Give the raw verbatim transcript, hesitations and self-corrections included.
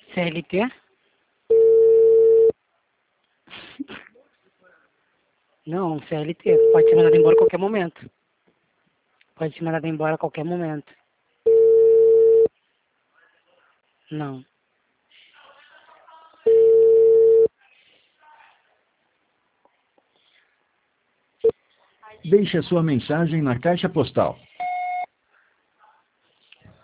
C L T? Não, C L T. Pode ser mandado embora a qualquer momento. Pode ser mandado embora a qualquer momento. Não. Deixe a sua mensagem na caixa postal